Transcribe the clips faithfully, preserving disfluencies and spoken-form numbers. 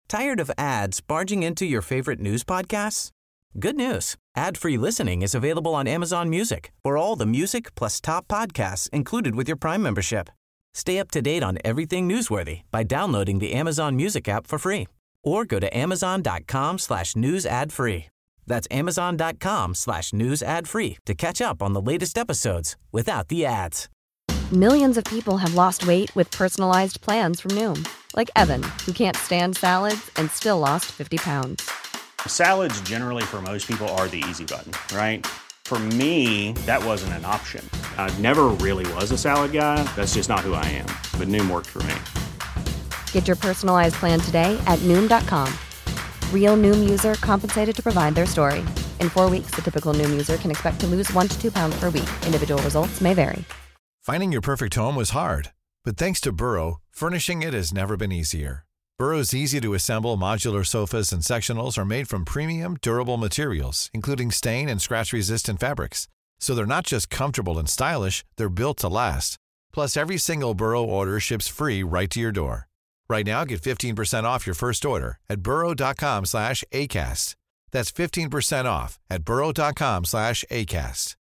Tired of ads barging into your favorite news podcasts? Good news. Ad-free listening is available on Amazon Music for all the music plus top podcasts included with your Prime membership. Stay up to date on everything newsworthy by downloading the Amazon Music app for free or go to amazon.com slash news ad free. That's amazon.com slash news ad free to catch up on the latest episodes without the ads. Millions of people have lost weight with personalized plans from Noom. Like Evan, who can't stand salads and still lost fifty pounds. Salads generally for most people are the easy button, right? For me, that wasn't an option. I never really was a salad guy. That's just not who I am. But Noom worked for me. Get your personalized plan today at Noom dot com. Real Noom user compensated to provide their story. In four weeks, the typical Noom user can expect to lose one to two pounds per week. Individual results may vary. Finding your perfect home was hard, but thanks to Burrow, furnishing it has never been easier. Burrow's easy-to-assemble modular sofas and sectionals are made from premium, durable materials, including stain and scratch-resistant fabrics. So they're not just comfortable and stylish, they're built to last. Plus, every single Burrow order ships free right to your door. Right now, get fifteen percent off your first order at burrow.com slash ACAST. That's fifteen percent off at burrow.com slash ACAST.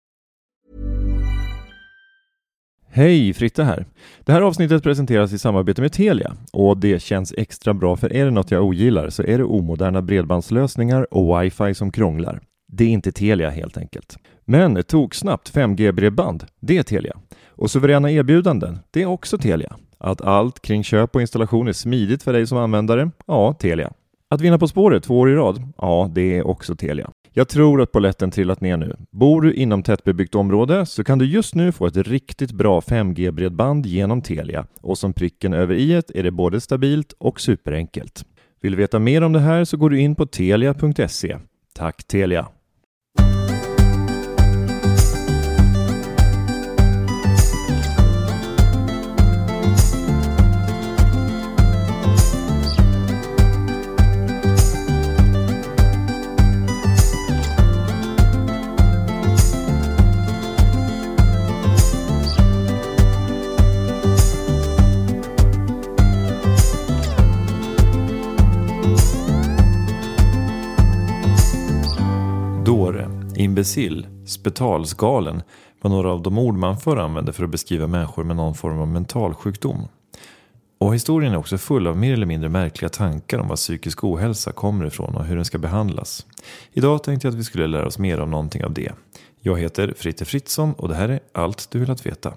Hej, Fritte här. Det här avsnittet presenteras i samarbete med Telia och det känns extra bra, för är det något jag ogillar så är det omoderna bredbandslösningar och wifi som krånglar. Det är inte Telia helt enkelt. Men tog snabbt fem G-bredband, det är Telia. Och suveräna erbjudanden, det är också Telia. Att allt kring köp och installation är smidigt för dig som användare, ja, Telia. Att vinna På spåret två år i rad, ja, det är också Telia. Jag tror att polletten trillat ner nu. Bor du inom tättbebyggt område så kan du just nu få ett riktigt bra fem G-bredband genom Telia. Och som pricken över i-et är det både stabilt och superenkelt. Vill du veta mer om det här så går du in på telia punkt se. Tack Telia! Dåre, imbecill, spetalsgalen var några av de ord man förr använde för att beskriva människor med någon form av mental sjukdom. Och historien är också full av mer eller mindre märkliga tankar om vad psykisk ohälsa kommer ifrån och hur den ska behandlas. Idag tänkte jag att vi skulle lära oss mer om någonting av det. Jag heter Fritte Fritzson och det här är allt du vill att veta.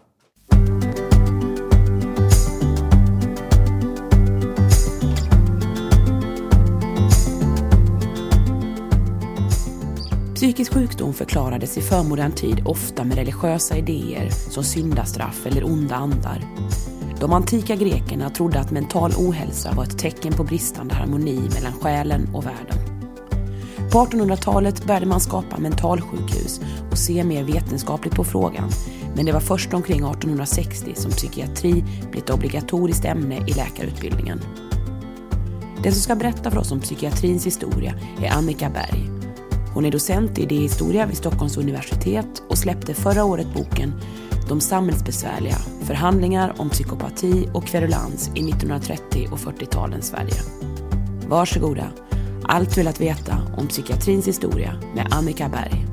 Psykisk sjukdom förklarades i förmodern tid ofta med religiösa idéer som syndastraff eller onda andar. De antika grekerna trodde att mental ohälsa var ett tecken på bristande harmoni mellan själen och världen. På artonhundratalet började man skapa mentalsjukhus och se mer vetenskapligt på frågan, men det var först omkring artonhundrasextio som psykiatri blev ett obligatoriskt ämne i läkarutbildningen. Den som ska berätta för oss om psykiatrins historia är Annika Berg. Hon är docent i idéhistoria vid Stockholms universitet och släppte förra året boken De samhällsbesvärliga, förhandlingar om psykopati och kverulans i nittonhundratrettio- och fyrtiotalens Sverige. Varsågoda, allt du vill att veta om psykiatrins historia med Annika Berg.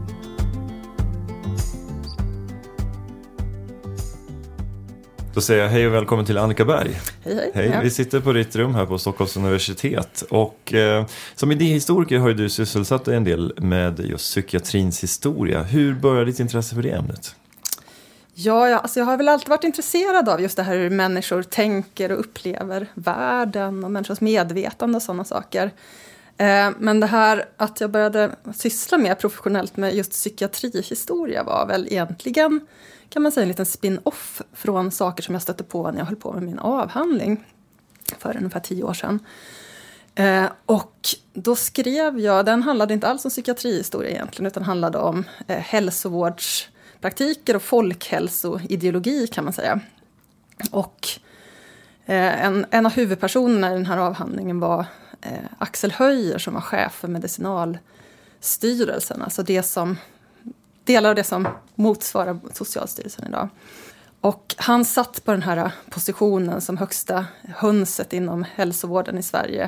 Då säger jag hej och välkommen till Annika Berg. Hej, hej. Hej, Ja. vi sitter på ditt rum här på Stockholms universitet. Och eh, som idéhistoriker har ju du sysselsatt dig en del med just psykiatrins historia. Hur började ditt intresse för det ämnet? Ja, jag, alltså jag har väl alltid varit intresserad av just det här hur människor tänker och upplever världen och människors medvetande och sådana saker. Eh, men det här att jag började syssla mer professionellt med just psykiatrihistoria var väl egentligen, kan man säga, en liten spin-off från saker som jag stötte på när jag höll på med min avhandling för ungefär tio år sedan. Eh, och då skrev jag, den handlade inte alls om psykiatrihistoria egentligen, utan handlade om eh, hälsovårdspraktiker och folkhälsoideologi, kan man säga. Och eh, en, en av huvudpersonerna i den här avhandlingen var eh, Axel Höjer, som var chef för Medicinalstyrelsen, alltså det som delar av det som motsvarar Socialstyrelsen idag. Och han satt på den här positionen som högsta hönset inom hälsovården i Sverige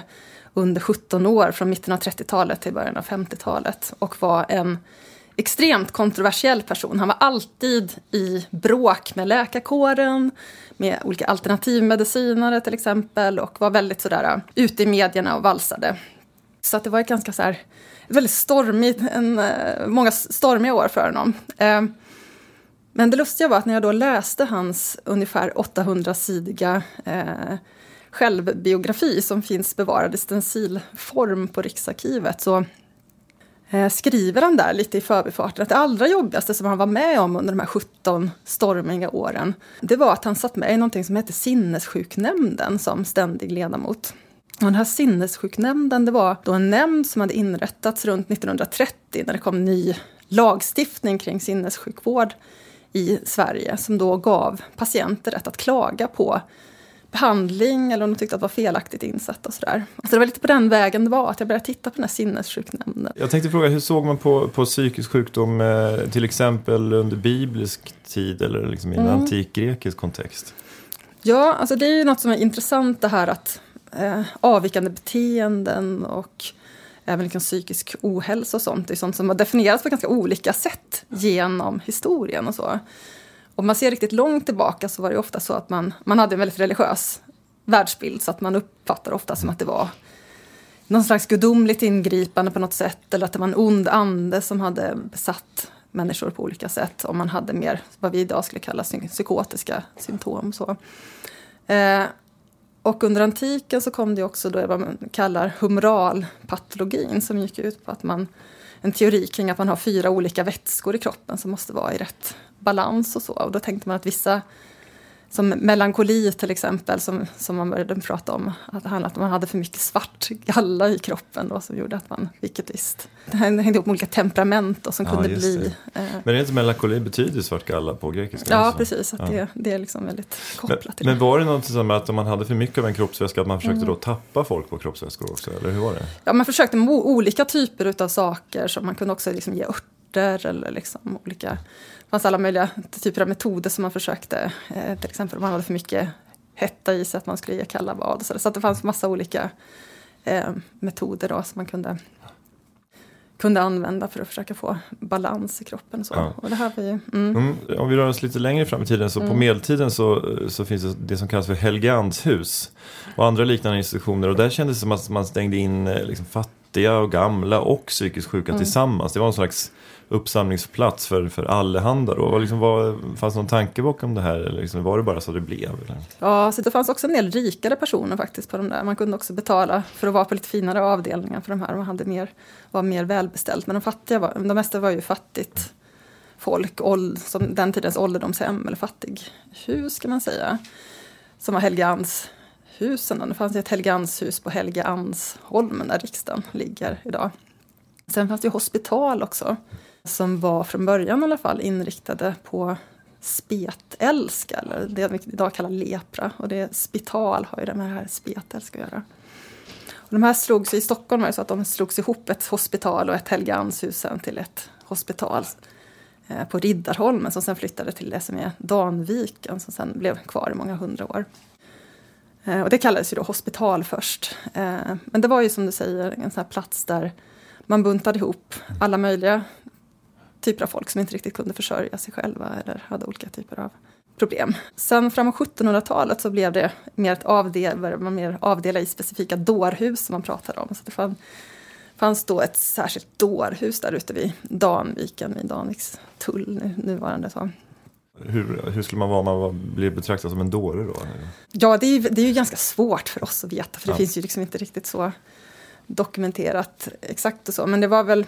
under sjutton år från mitten av trettiotalet till början av femtiotalet och var en extremt kontroversiell person. Han var alltid i bråk med läkarkåren, med olika alternativmedicinare till exempel och var väldigt sådär ute i medierna och valsade. Så att det var ett ganska så här, väldigt stormigt, en, många stormiga år för honom. Eh, men det lustiga var att när jag då läste hans ungefär åttahundrasidiga eh, självbiografi som finns bevarad i stencilform på Riksarkivet så eh, skriver han där lite i förbifarten att det allra jobbigaste som han var med om under de här sjutton stormiga åren det var att han satt med i någonting som heter sinnessjuknämnden som ständig ledamot. Och den här sinnessjuknämnden det var då en nämnd som hade inrättats runt nittonhundratrettio när det kom ny lagstiftning kring sinnessjukvård i Sverige som då gav patienter rätt att klaga på behandling eller om de tyckte att det var felaktigt insatt och sådär. Så det var lite på den vägen det var att jag började titta på den här sinnessjuknämnden. Jag tänkte fråga, hur såg man på, på psykisk sjukdom eh, till exempel under biblisk tid eller liksom i en mm. antik grekisk kontext? Ja, alltså det är ju något som är intressant det här att eh, avvikande beteenden och även liksom psykisk ohälsa och sånt är sånt som har definierats på ganska olika sätt genom historien och så. Om man ser riktigt långt tillbaka så var det ofta så att man, man hade en väldigt religiös världsbild så att man uppfattar ofta som att det var någon slags gudomligt ingripande på något sätt eller att det var en ond ande som hade besatt människor på olika sätt om man hade mer vad vi idag skulle kalla psykotiska symptom. Så. Eh, och under antiken så kom det också då vad man kallar humoralpatologin som gick ut på att man en teori kring att man har fyra olika vätskor i kroppen som måste vara i rätt balans och så. Och då tänkte man att vissa, som melankoli till exempel, som, som man började prata om, att det handlade om att man hade för mycket svart galla i kroppen då, som gjorde att man fick ett visst. Det hängde ihop med olika temperament och som ja, kunde bli... Det. Eh, men är inte melankoli betyder svart galla på grekiska? Ja, alltså? Precis. Att ja. det, det är liksom väldigt kopplat men, till men det. Men var det något som att om man hade för mycket av en kroppsväska att man försökte mm. då tappa folk på kroppsväskor också? Eller hur var det? Ja, man försökte med olika typer av saker som man kunde också liksom ge örter eller liksom olika... Det fanns alla möjliga typer av metoder som man försökte, eh, till exempel om man hade för mycket hetta i sig att man skulle ge kalla bad. Så, så att det fanns massa olika eh, metoder då som man kunde, kunde använda för att försöka få balans i kroppen. Och så. Ja. Och det här var ju, mm. Mm, om vi rör oss lite längre fram i tiden så mm. på medeltiden så, så finns det det som kallas för Helgeandshus och andra liknande institutioner och där kändes det som att man stängde in liksom, fattiga och gamla och psykiskt sjuka mm. tillsammans. Det var en slags uppsamlingsplats för, för allehanda då. Liksom var, fanns någon tanke bakom det här? Eller liksom, var det bara så det blev? Eller? Ja, så det fanns också en del rikare personer faktiskt på de där. Man kunde också betala för att vara på lite finare avdelningar för de här. Man hade mer, var mer välbeställt. Men de fattiga var, de mesta var ju fattigt folk. Åld, som den tidens ålderdomshem eller fattighus kan man säga. Som var Helgeandshusen. Det fanns ett Helgeandshus på Helgeandsholmen där riksdagen ligger idag. Sen fanns det ju hospital också. Som var från början i alla fall inriktade på spetälska. Eller det vi idag kallar lepra. Och det spital har ju det med det här spetälska att göra. Och de här slogs i Stockholm var det så att de slogs ihop ett hospital och ett Helgeandshus till ett hospital eh, på Riddarholmen. Som sen flyttade till det som är Danviken. Som sen blev kvar i många hundra år. Eh, och det kallades ju då hospital först. Eh, men det var ju som du säger en sån här plats där man buntade ihop alla möjliga typer av folk som inte riktigt kunde försörja sig själva eller hade olika typer av problem. Sen framåt sjuttonhundratalet så blev det mer ett avdel, man mer avdela i specifika dårhus som man pratade om. Så det fann, fanns då ett särskilt dårhus där ute vid Danviken, vid Danviks tull nu, nuvarande så. Hur, hur skulle man vara om man var, blev betraktad som en dåre då? Ja, det är, ju, det är ju ganska svårt för oss att veta för det ja. finns ju liksom inte riktigt så dokumenterat exakt och så. Men det var väl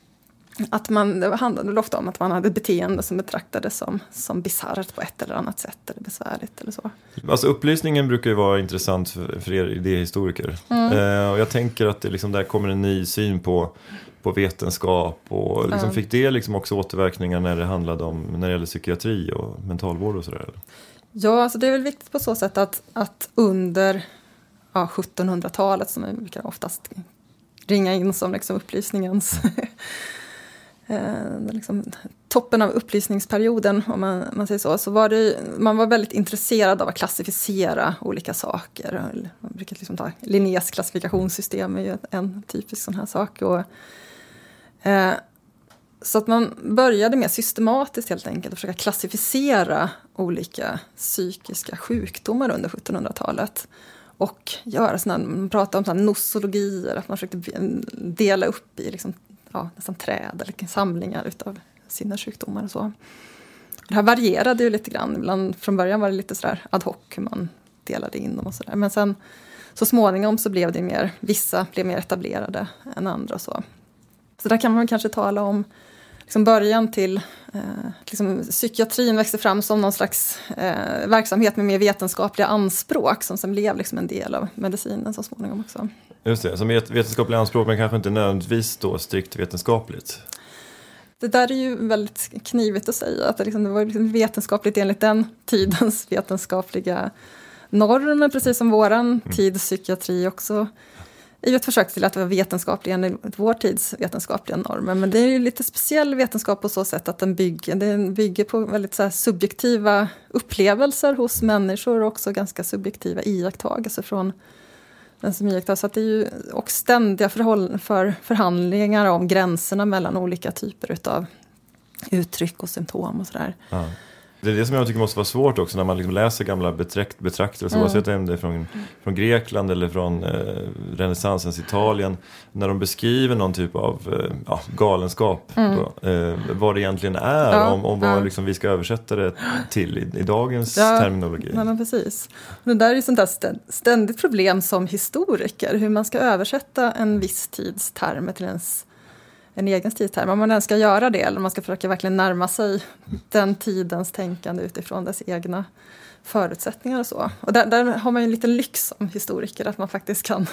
att man, det handlade väl ofta om att man hade ett beteende som betraktades som, som bisarrt på ett eller annat sätt eller besvärligt eller så. Alltså upplysningen brukar ju vara intressant för, för er idéhistoriker. Mm. Eh, och jag tänker att det liksom där kommer en ny syn på, på vetenskap och liksom mm. fick det liksom också återverkningar när det handlade om, när det gäller psykiatri och mentalvård och sådär? Ja, alltså det är väl viktigt på så sätt att, att under ja, sjuttonhundratalet som vi brukar oftast ringa in som liksom upplysningens mm. eh, liksom toppen av upplysningsperioden, om man, man säger så, så var det, man var väldigt intresserad av att klassificera olika saker. Man brukar liksom ta Linnés klassifikationssystem är ju en typisk sån här sak. Och, eh, så att man började mer systematiskt helt enkelt att försöka klassificera olika psykiska sjukdomar under sjuttonhundratalet. Och göra sådana, man pratade om sådana nosologier, att man försökte dela upp i liksom, ja, nästan träd eller samlingar utav sinnessjukdomar och så. Det här varierade ju lite grann. Ibland, från början var det lite sådär ad hoc hur man delade in dem och sådär. Men sen så småningom så blev det mer, vissa blev mer etablerade än andra och så. Så där kan man kanske tala om liksom början till eh, liksom psykiatrin växte fram som någon slags eh, verksamhet med mer vetenskapliga anspråk som sen blev liksom en del av medicinen så småningom också. Just det, som vetenskapliga anspråk men kanske inte nödvändigtvis då strikt vetenskapligt. Det där är ju väldigt knivigt att säga. Att det, liksom, det var liksom vetenskapligt enligt den tidens vetenskapliga normer, precis som våran mm. tids psykiatri också. Det är ju ett försök till att vara vetenskaplig enligt vår tids vetenskapliga normer. Men det är ju lite speciell vetenskap på så sätt att den bygger, den bygger på väldigt så här subjektiva upplevelser hos människor och också ganska subjektiva iakttagelser från den som iakttar. Så att det är ju och ständiga förhåll, för, förhandlingar om gränserna mellan olika typer av uttryck och symptom och sådär. Ja. Det är det som jag tycker måste vara svårt också när man liksom läser gamla betrakt, betraktare så, mm. oavsett om det är från, från Grekland eller från eh, renässansens Italien, när de beskriver någon typ av eh, ja, galenskap mm. då, eh, vad det egentligen är, ja, om, om vad ja. liksom, vi ska översätta det till i, i dagens ja, terminologi. Ja, men precis. Och det där är ju sånt där ständigt problem som historiker, hur man ska översätta en viss tids termer till ens en egen tidterm. Om man än ska göra det eller man ska försöka verkligen närma sig den tidens tänkande utifrån dess egna förutsättningar och så. Och där, där har man ju en liten lyx som historiker att man faktiskt kan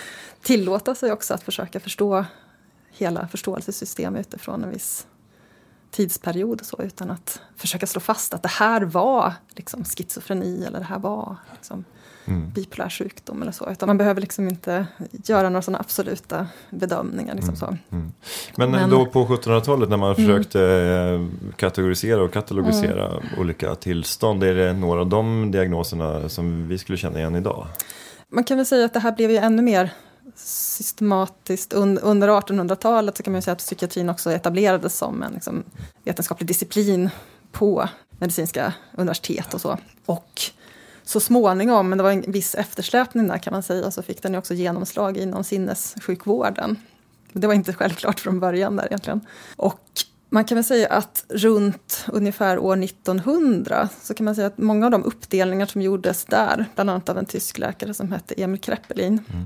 tillåta sig också att försöka förstå hela förståelsesystemet utifrån en viss tidsperiod och så, utan att försöka slå fast att det här var liksom schizofreni eller det här var liksom Mm. bipolär sjukdom eller så. Utan man behöver liksom inte göra några sådana absoluta bedömningar. Liksom så. Mm. Mm. Men, Men då på sjuttonhundratalet när man mm. försökte kategorisera och katalogisera mm. olika tillstånd, är det några av de diagnoserna som vi skulle känna igen idag? Man kan väl säga att det här blev ju ännu mer systematiskt. Under artonhundratalet så kan man ju säga att psykiatrin också etablerades som en liksom, vetenskaplig disciplin på medicinska universitet och så. Och så småningom, men det var en viss eftersläpning där kan man säga, så fick den ju också genomslag inom sinnessjukvården. Det var inte självklart från början där egentligen. Och man kan väl säga att runt ungefär år nittonhundra så kan man säga att många av de uppdelningar som gjordes där, bland annat av en tysk läkare som hette Emil Kraepelin. Mm.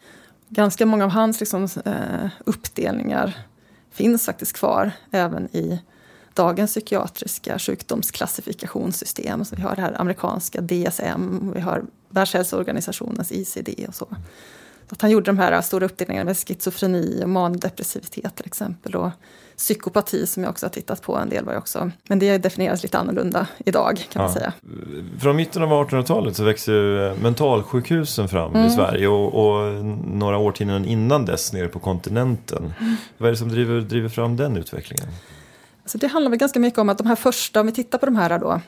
Ganska många av hans liksom, eh, uppdelningar finns faktiskt kvar även i dagens psykiatriska sjukdomsklassifikationssystem. Så vi har det här amerikanska D S M, vi har Världshälsoorganisationens I C D och så. Så att han gjorde de här stora uppdelningarna med schizofreni och mandepressivitet till exempel. Och psykopati som jag också har tittat på en del var också. Men det definieras lite annorlunda idag kan ja. man säga. Från mitten av artonhundratalet så växer ju mentalsjukhusen fram mm. i Sverige. Och, och några årtionden innan dess nere på kontinenten. Mm. Vad är det som driver, driver fram den utvecklingen? Så det handlar väl ganska mycket om att de här första, om vi tittar på de här då,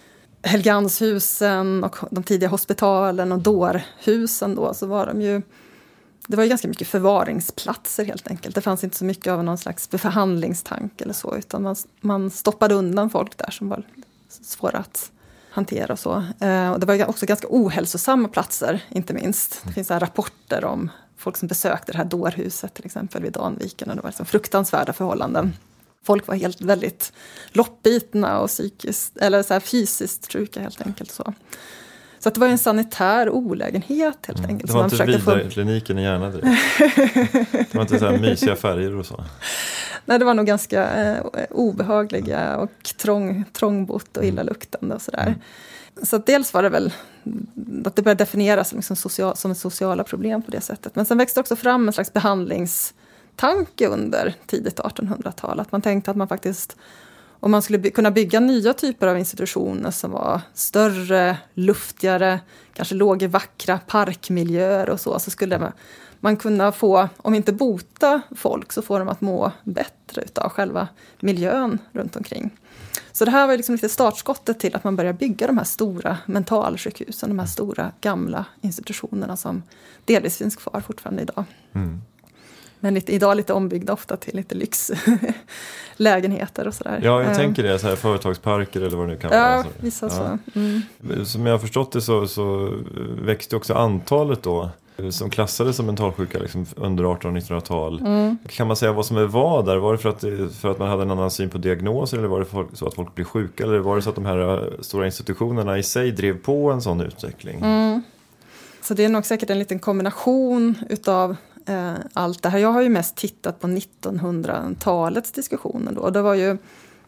Helgeandshusen och de tidiga hospitalen och dårhusen då, så var de ju, det var ju ganska mycket förvaringsplatser helt enkelt. Det fanns inte så mycket av någon slags förhandlingstank eller så, utan man, man stoppade undan folk där som var svåra att hantera och så. Eh, och det var också ganska ohälsosamma platser, inte minst. Det finns här rapporter om folk som besökte det här dårhuset till exempel vid Danviken, och det var liksom fruktansvärda förhållanden. Folk var helt väldigt loppbitna och psykiskt, eller så här fysiskt sjuka helt enkelt. Så, så att det var en sanitär olägenhet helt mm. enkelt. Det var inte vidare få... kliniken i Järna direkt. Det var inte så här mysiga färger och så. Nej, det var nog ganska eh, obehagliga och trång, trångbott och illaluktande och sådär. Mm. Så att dels var det väl att det började definieras liksom social, som sociala problem på det sättet. Men sen växte också fram en slags behandlings tanke under tidigt artonhundratal. Att man tänkte att man faktiskt, om man skulle by- kunna bygga nya typer av institutioner som var större, luftigare, kanske låg i vackra parkmiljöer och så, så skulle man kunna få, om inte bota folk, så får de att må bättre utav själva miljön runt omkring. Så det här var liksom lite startskottet till att man börjar bygga de här stora mentalsjukhusen, de här stora gamla institutionerna som delvis finns kvar fortfarande idag. Mm. Men lite, idag lite ombyggda ofta till lite lyxlägenheter och sådär. Ja, jag tänker det, så här företagsparker eller vad det nu kan vara. Ja, vissa ja. så. Mm. Som jag har förstått det så, så växte också antalet då som klassades som mentalsjuka liksom under artonhundra- och nittonhundratal. Mm. Kan man säga vad som var där? Var det för att, för att man hade en annan syn på diagnoser, eller var det folk, så att folk blev sjuka, eller var det så att de här stora institutionerna i sig drev på en sån utveckling? Mm. Så det är nog säkert en liten kombination utav eh, allt det här. Jag har ju mest tittat på nittonhundratalets diskussioner då. Det var ju,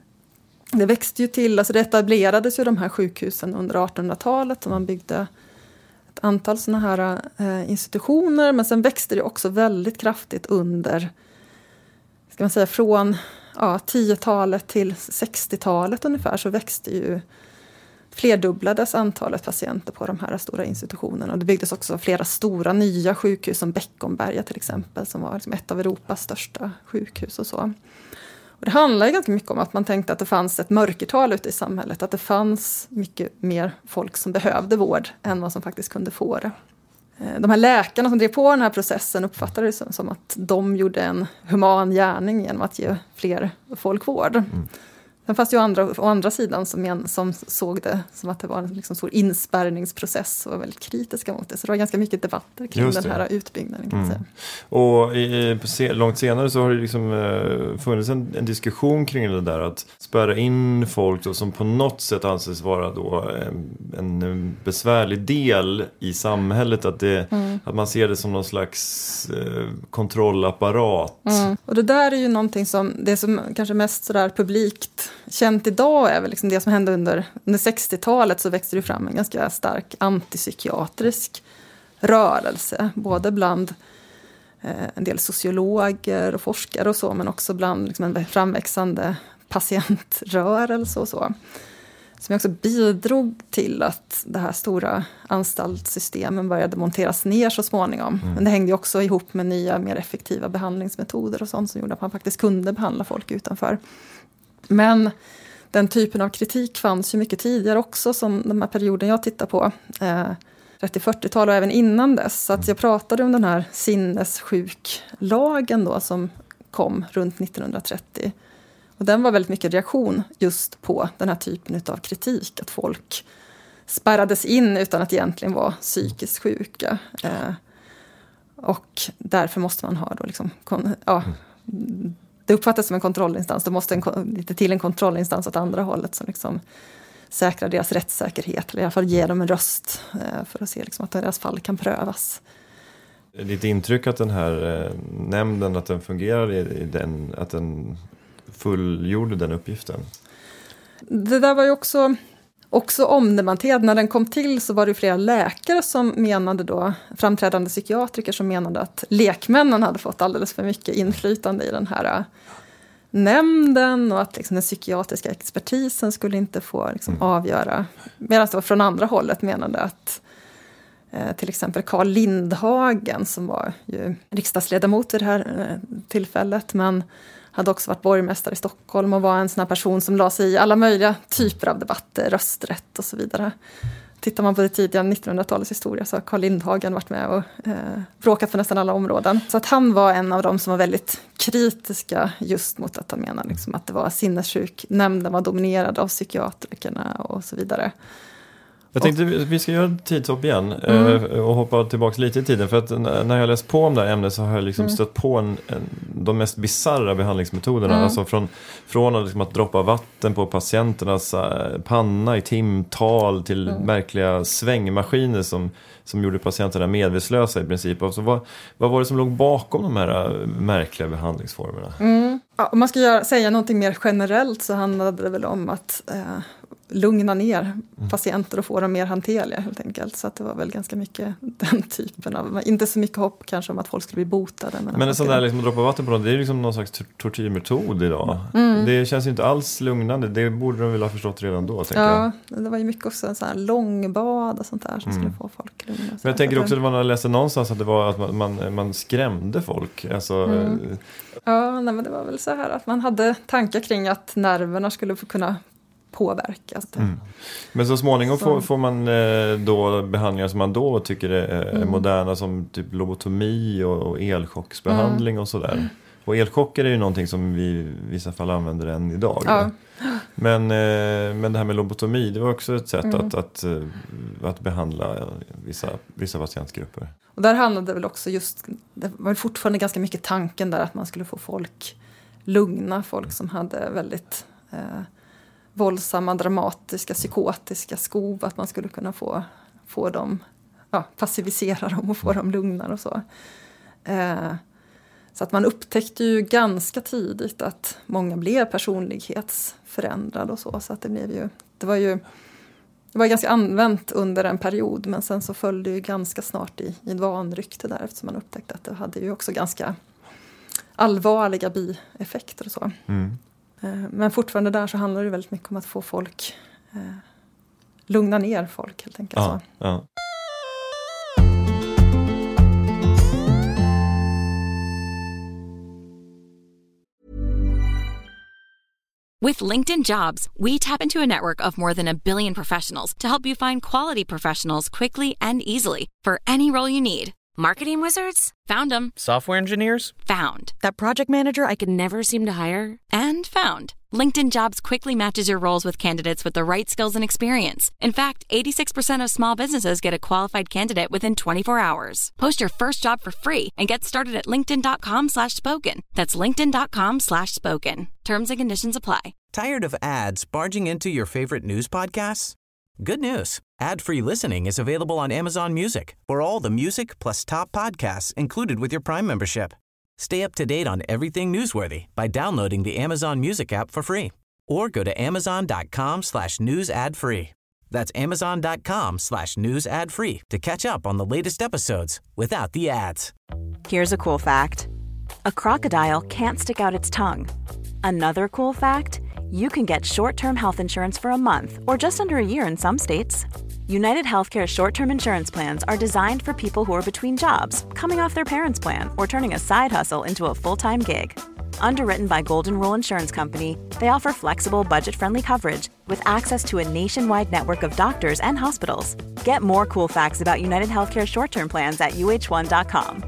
det växte ju till, alltså det etablerades ju de här sjukhusen under artonhundratalet och man byggde ett antal sådana här eh, institutioner, men sen växte det också väldigt kraftigt under, ska man säga, från ja, tiotalet till sextiotalet ungefär, så växte ju flerdubblades antalet patienter på de här stora institutionerna. Och det byggdes också flera stora nya sjukhus som Beckomberga till exempel, som var liksom ett av Europas största sjukhus och så. Och det handlar ju ganska mycket om att man tänkte att det fanns ett mörkertal ute i samhället. Att det fanns mycket mer folk som behövde vård än vad som faktiskt kunde få det. De här läkarna som drev på den här processen uppfattade det som, som att de gjorde en human gärning genom att ge fler folk vård. Mm. Sen fanns det ju andra, å andra sidan som, som såg det som att det var en liksom stor inspärrningsprocess och var väldigt kritiska mot det. Så det var ganska mycket debatter kring den här utbyggnaden. Kan mm. säga. Och i, se, långt senare så har det liksom, uh, funnits en, en diskussion kring det där att spärra in folk då, som på något sätt anses vara då, en, en besvärlig del i samhället. Att, det, mm. att man ser det som någon slags uh, kontrollapparat. Mm. Och det där är ju någonting som, det som kanske mest sådär publikt känt idag är väl liksom det som hände under, under sextiotalet, så växte det fram en ganska stark antipsykiatrisk rörelse. Både bland eh, en del sociologer och forskare och så, men också bland liksom en framväxande patientrörelse och så. Som också bidrog till att det här stora anstaltssystemen började monteras ner så småningom. Mm. Men det hängde också ihop med nya, mer effektiva behandlingsmetoder och sånt som gjorde att man faktiskt kunde behandla folk utanför. Men den typen av kritik fanns ju mycket tidigare också, som den här perioden jag tittar på, eh, trettio-fyrtiotal och även innan dess. Så att jag pratade om den här sinnessjuklagen då som kom runt nittonhundratrettio. Och den var väldigt mycket reaktion just på den här typen av kritik, att folk spärrades in utan att egentligen vara psykiskt sjuka. Eh, och därför måste man ha då liksom, kon- ja, det uppfattas som en kontrollinstans. Det måste en, lite till en kontrollinstans åt andra hållet som liksom säkrar deras rättssäkerhet. Eller i alla fall ger dem en röst eh, för att se liksom att deras fall kan prövas. Ditt intryck att den här eh, nämnden, att den fungerade, i den, att den fullgjorde den uppgiften? Det där var ju också, också omdebatterat. När den kom till så var det flera läkare som menade då, framträdande psykiatriker som menade att lekmännen hade fått alldeles för mycket inflytande i den här nämnden och att liksom den psykiatriska expertisen skulle inte få liksom mm. avgöra. Medan det var från andra hållet menade att eh, till exempel Carl Lindhagen, som var ju riksdagsledamot vid det här eh, tillfället, men hade också varit borgmästare i Stockholm och var en sån här person som la sig i alla möjliga typer av debatter, rösträtt och så vidare. Tittar man på det tidiga nittonhundratalets historia så har Carl Lindhagen varit med och eh, bråkat för nästan alla områden. Så att han var en av dem som var väldigt kritiska just mot att han menar liksom att det var sinnessjuk. Nämnden var dominerad av psykiatrikerna och så vidare. Jag tänkte att vi ska göra ett tidshopp igen mm. och hoppa tillbaka lite i tiden. För att när jag läst på om det här ämnet så har jag liksom mm. stött på en, en, de mest bizarra behandlingsmetoderna. Mm. Alltså från, från liksom att droppa vatten på patienternas panna i timtal till mm. märkliga svängmaskiner som, som gjorde patienterna medvetslösa i princip. Alltså vad, vad var det som låg bakom de här märkliga behandlingsformerna? Mm. Ja, om man ska göra, säga någonting mer generellt så handlade det väl om att... Eh, lugna ner patienter och få dem mer hanterliga helt enkelt. Så att det var väl ganska mycket den typen av, inte så mycket hopp kanske om att folk skulle bli botade. Men, men en sån där liksom, att droppa vatten på dem, det är liksom någon slags tortyrmetod idag. Mm. Det känns ju inte alls lugnande, det borde de väl ha förstått redan då, tänker ja, jag. Det var ju mycket också så här långbad och sånt där som mm. skulle få folk lugna. Men jag tänker också, det var när jag läste någonstans att det var att man, man, man skrämde folk. Alltså, mm. Ja, nej, men det var väl så här att man hade tankar kring att nerverna skulle få kunna påverkas. Mm. Men så småningom så. Får, får man eh, då behandlingar som man då tycker är mm. moderna, som typ lobotomi och, och elchocksbehandling mm. och sådär. Och elchocker är ju någonting som vi i vissa fall använder än idag. Ja. Men, eh, men det här med lobotomi, det var också ett sätt mm. att, att, att behandla vissa, vissa patientgrupper. Och där handlade det väl också just, det var fortfarande ganska mycket tanken där att man skulle få folk lugna, folk som hade väldigt eh, våldsamma, dramatiska, psykotiska skov, att man skulle kunna få, få dem, ja, passivisera dem och få dem lugnare och så. Eh, så att man upptäckte ju ganska tidigt att många blev personlighetsförändrade och så, så att det blev ju, det var ju det var ganska använt under en period, men sen så följde ju ganska snart i, i ett vanrykte där, eftersom man upptäckte att det hade ju också ganska allvarliga bieffekter och så. Mm. Men fortfarande där så handlar det väldigt mycket om att få folk eh, lugna ner folk helt enkelt. Ja, så. Ja. With LinkedIn Jobs, we tap into a network of more than a billion professionals to help you find quality professionals quickly and easily for any role you need. Marketing wizards? Found them. Software engineers? Found. That project manager I could never seem to hire? And found. LinkedIn Jobs quickly matches your roles with candidates with the right skills and experience. In fact, eighty-six percent of small businesses get a qualified candidate within twenty-four hours. Post your first job for free and get started at linkedin.com slash spoken. That's linkedin.com slash spoken. Terms and conditions apply. Tired of ads barging into your favorite news podcasts? Good news. Ad-free listening is available on Amazon Music for all the music plus top podcasts included with your Prime membership. Stay up to date on everything newsworthy by downloading the Amazon Music app for free or go to amazon.com slash news ad free. That's amazon.com slash news ad free to catch up on the latest episodes without the ads. Here's a cool fact. A crocodile can't stick out its tongue. Another cool fact, you can get short-term health insurance for a month or just under a year in some states. United Healthcare short-term insurance plans are designed for people who are between jobs, coming off their parents' plan, or turning a side hustle into a full-time gig. Underwritten by Golden Rule Insurance Company, they offer flexible, budget-friendly coverage with access to a nationwide network of doctors and hospitals. Get more cool facts about United Healthcare short-term plans at u h one dot com.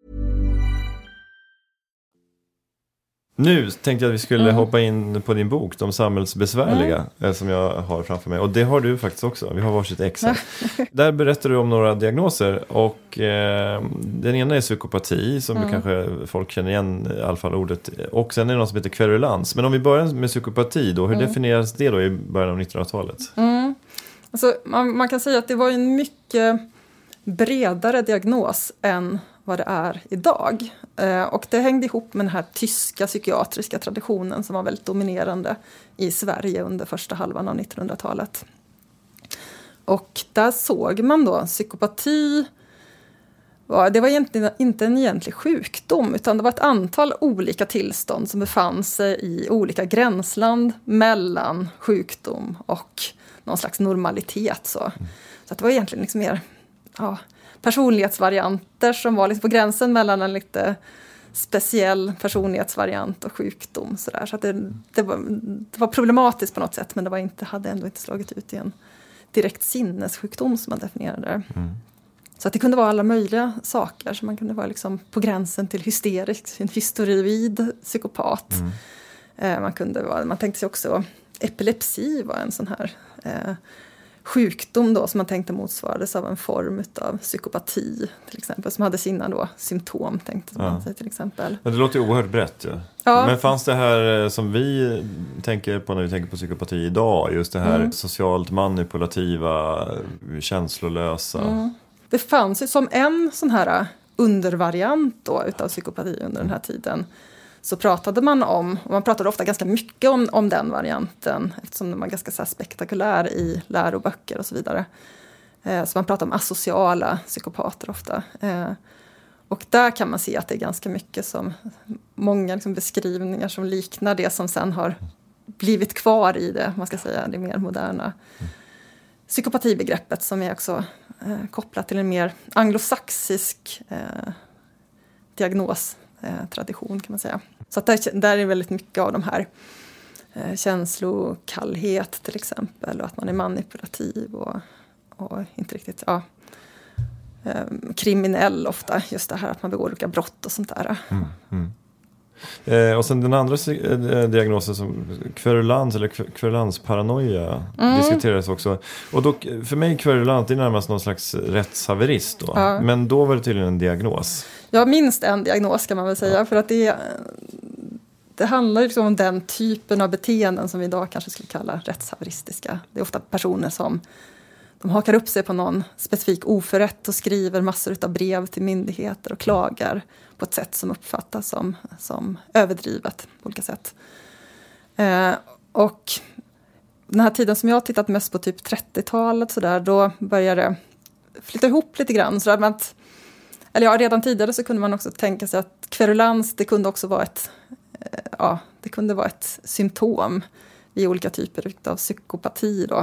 Nu tänkte jag att vi skulle mm. hoppa in på din bok, De samhällsbesvärliga, mm. som jag har framför mig. Och det har du faktiskt också. Vi har varsitt ex här. Där berättar du om några diagnoser. Och eh, den ena är psykopati, som mm. kanske folk känner igen, i alla fall ordet. Och sen är det något som heter kverulans. Men om vi börjar med psykopati då, hur mm. definieras det då i början av nittonhundratalet? Mm. Alltså, man, man kan säga att det var en mycket bredare diagnos än vad det är idag. Eh, och det hängde ihop med den här tyska psykiatriska traditionen som var väldigt dominerande i Sverige under första halvan av nittonhundratalet. Och där såg man då psykopati, var, det var egentligen inte en egentlig sjukdom, utan det var ett antal olika tillstånd som befann sig i olika gränsland mellan sjukdom och någon slags normalitet. Så, mm. så att det var egentligen liksom mer... Ja, personlighetsvarianter som var lite på gränsen mellan en lite speciell personlighetsvariant och sjukdom. Så, där. Så att det, det, var, det var problematiskt på något sätt, men det var inte, hade ändå inte slagit ut i en direkt sinnessjukdom som man definierade där. Mm. Så att det kunde vara alla möjliga saker. Så man kunde vara liksom på gränsen till hysterisk, en hysteroid psykopat. Mm. Eh, man, kunde vara, man tänkte sig också epilepsi var en sån här... Eh, sjukdom då som man tänkte motsvarades av en form av psykopati till exempel, som hade sina då symptom tänkte man ja. sig till exempel. Men det låter ju oerhört brett ja. ja. Men fanns det här som vi tänker på när vi tänker på psykopati idag, just det här mm. socialt manipulativa, känslolösa? Mm. Det fanns ju som en sån här undervariant då utav psykopati under den här tiden, så pratade man om, och man pratade ofta ganska mycket om, om den varianten, eftersom den var ganska så här spektakulär i läroböcker och så vidare. Eh, så man pratar om asociala psykopater ofta. Eh, och där kan man se att det är ganska mycket som, många liksom beskrivningar som liknar det som sen har blivit kvar i det, man ska säga, det mer moderna psykopatibegreppet, som är också eh, kopplat till en mer anglosaxisk eh, diagnostradition, eh, kan man säga. Så att där, där är väldigt mycket av de här eh, känslokallhet till exempel, och att man är manipulativ och, och inte riktigt, ja, eh, kriminell ofta, just det här att man begår olika brott och sånt där. Mm, mm. Eh, och sen den andra eh, diagnosen som kverulans eller kverulansparanoia mm. diskuterades också. Och då, för mig kverulant är närmast någon slags rättshaverist då. Ja. Men då var det tydligen en diagnos. Ja, minst en diagnos kan man väl säga. Ja. För att det, det handlar liksom om den typen av beteenden som vi idag kanske skulle kalla rättshaveristiska. Det är ofta personer som de hakar upp sig på någon specifik oförrätt och skriver massor av brev till myndigheter och klagar på ett sätt som uppfattas som, som överdrivet på olika sätt. Eh, och den här tiden som jag har tittat mest på, typ trettiotalet, så där, då började det flytta ihop lite grann. Så att, eller ja, redan tidigare så kunde man också tänka sig att kverulans, det kunde också vara ett, eh, ja, det kunde vara ett symptom i olika typer av psykopati då.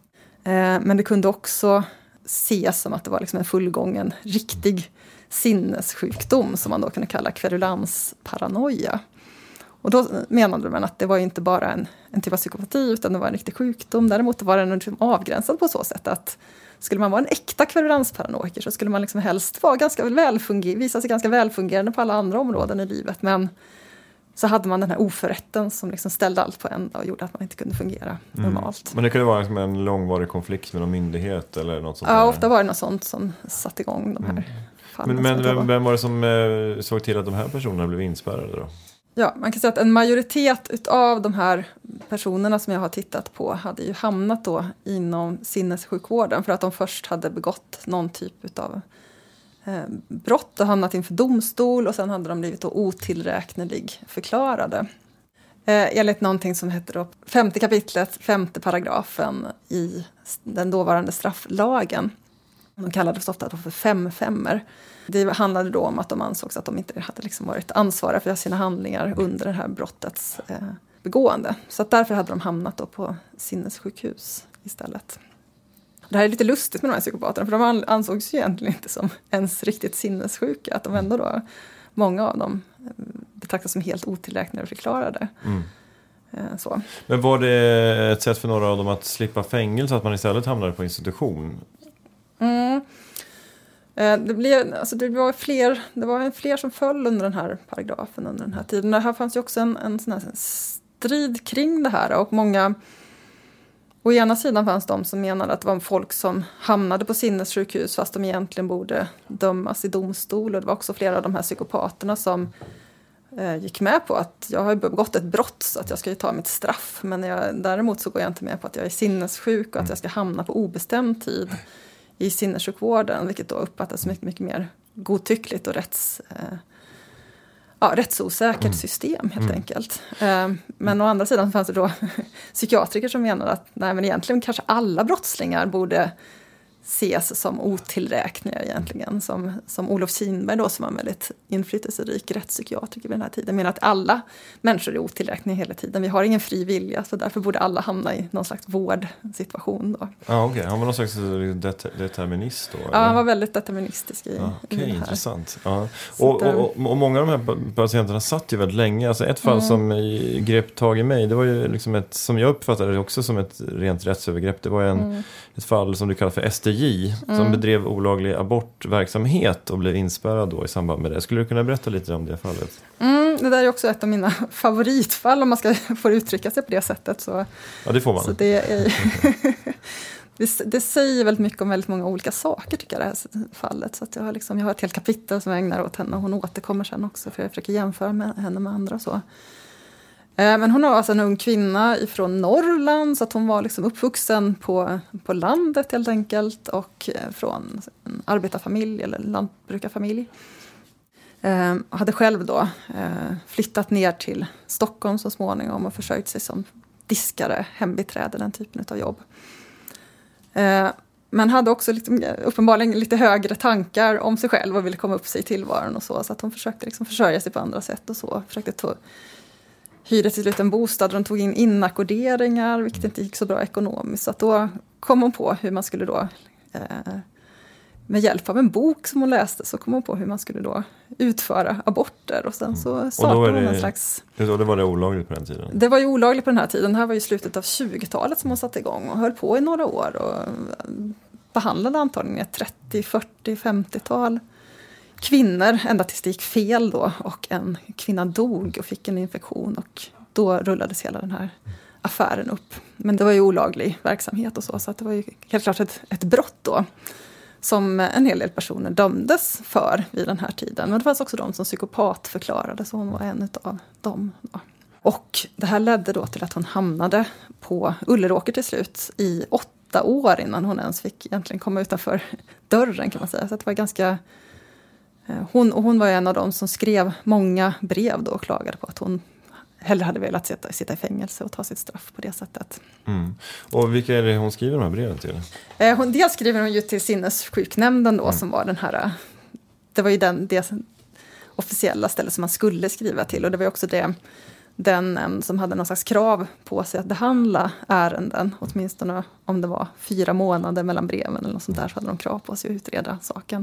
Men det kunde också ses som att det var liksom en fullgången, riktig sinnessjukdom som man då kunde kalla kverulansparanoia. Och då menade man att det var inte bara en, en typ av psykopati, utan det var en riktig sjukdom. Däremot var den liksom avgränsad på så sätt att skulle man vara en äkta kverulansparanoiker så skulle man liksom helst vara ganska välfunger- visa sig ganska välfungerande på alla andra områden i livet. Men så hade man den här oförrätten som liksom ställde allt på ända och gjorde att man inte kunde fungera mm. normalt. Men det kunde vara liksom en långvarig konflikt med någon myndighet eller något sånt? Ja, där. Ofta var det något sånt som satte igång de här mm. fallen. Men, men vem, vem var det som eh, såg till att de här personerna blev inspärrade då? Ja, man kan säga att en majoritet av de här personerna som jag har tittat på hade ju hamnat då inom sinnessjukvården för att de först hade begått någon typ av eh, brott och hamnat inför domstol, och sen hade de blivit då otillräknelig förklarade. Eh, enligt någonting som heter då femte kapitlet, femte paragrafen i den dåvarande strafflagen. De kallades ofta för fem-femmer. Det handlade då om att de ansågs att de inte hade liksom varit ansvariga för sina handlingar under det här brottets eh, begående. Så att därför hade de hamnat då på sinnessjukhus istället. Det här är lite lustigt med de här psykopaterna, för de ansågs ju egentligen inte som ens riktigt sinnessjuka. Att de ändå då, många av dem betraktas som helt otillräknade och förklarade. Mm. Eh, så. Men var det ett sätt för några av dem att slippa fängelse, att man istället hamnade på institution? Mm. Det, blev, alltså det, var fler, det var fler som föll under den här paragrafen under den här tiden. Det här fanns ju också en, en sån här strid kring det här. Och många, å ena sidan fanns de som menade att det var folk som hamnade på sinnessjukhus fast de egentligen borde dömas i domstol. Och det var också flera av de här psykopaterna som eh, gick med på att jag har begått ett brott så att jag ska ju ta mitt straff. Men jag, däremot så går jag inte med på att jag är sinnessjuk och att jag ska hamna på obestämd tid i sinnessjukvården, vilket då uppfattas som mycket, mycket mer godtyckligt och rätts, eh, ja, rättsosäkert mm. system helt mm. enkelt. Eh, men å andra sidan fanns det då psykiatriker som menade att nej, men egentligen kanske alla brottslingar borde ses som otillräkneliga egentligen. Som, som Olof Kinberg då, som var en väldigt inflytelserik rättspsykiatriker vid den här tiden, menar att alla människor är otillräkneliga hela tiden. Vi har ingen fri vilja, så därför borde alla hamna i någon slags vårdsituation då. Ja, okej. Okay. Han var någon slags det- determinist då? Eller? Ja, han var väldigt deterministisk i, ja, okay, i det här. Intressant. Ja. Och, och, och, och många av de här patienterna satt ju väldigt länge. Alltså ett fall mm. som grep tag i mig, det var ju liksom ett, som jag uppfattade det också som ett rent rättsövergrepp. Det var en, mm. ett fall som du kallar för S D J, som mm. bedrev olaglig abortverksamhet och blev inspärrad då i samband med det. Skulle du kunna berätta lite om det fallet? Mm, det där är också ett av mina favoritfall, om man ska få uttrycka sig på det sättet. Så, ja, det får man. Så det, är, det, det säger väldigt mycket om väldigt många olika saker, tycker jag, det här fallet. Så att jag, har liksom, jag har ett helt kapitel som jag ägnar åt henne, och hon återkommer sen också, för jag försöker jämföra med henne med andra och så. Men hon var alltså en ung kvinna ifrån Norrland, så att hon var liksom uppvuxen på, på landet helt enkelt, och från en arbetarfamilj eller lantbrukarfamilj. Eh, hade själv då eh, flyttat ner till Stockholm så småningom och försökt sig som diskare, hembiträde, den typen av jobb. Eh, men hade också liksom, uppenbarligen lite högre tankar om sig själv och ville komma upp sig i tillvaron och så. Så att hon försökte liksom försörja sig på andra sätt och så. Försökte ta, hyrde till slut en bostad och de tog in inackorderingar, vilket inte gick så bra ekonomiskt. Så att då kom hon på hur man skulle då... Eh, med hjälp av en bok som hon läste så kom hon på hur man skulle då utföra aborter. Och sen så startade hon en slags... Och det var det olagligt på den tiden? Det var ju olagligt på den här tiden. Det här var ju slutet av tjugotalet som hon satte igång och höll på i några år. Och behandlade antagligen ett trettio, fyrtio, femtiotal kvinnor ända tills det gick fel då. Och en kvinna dog och fick en infektion och då rullades hela den här affären upp. Men det var ju olaglig verksamhet och så. Så att det var ju helt klart ett, ett brott då. Som en hel del personer dömdes för vid den här tiden. Men det fanns också de som psykopatförklarade, så hon var en av dem. Och det här ledde då till att hon hamnade på Ulleråker till slut i åtta år innan hon ens fick egentligen komma utanför dörren, kan man säga. Så det var ganska... Hon, och hon var en av dem som skrev många brev då och klagade på att hon hellre hade velat sitta, sitta i fängelse och ta sitt straff på det sättet. Mm. Och vilka är det hon skriver de här breven till? Eh, hon, dels skriver hon ju till sinnessjuknämnden då, mm. som var den här... Det var ju den, det officiella stället som man skulle skriva till. Och det var ju också det, den som hade någon slags krav på sig att behandla ärenden. Åtminstone om det var fyra månader mellan breven eller något sånt där, så hade de krav på sig att utreda saken.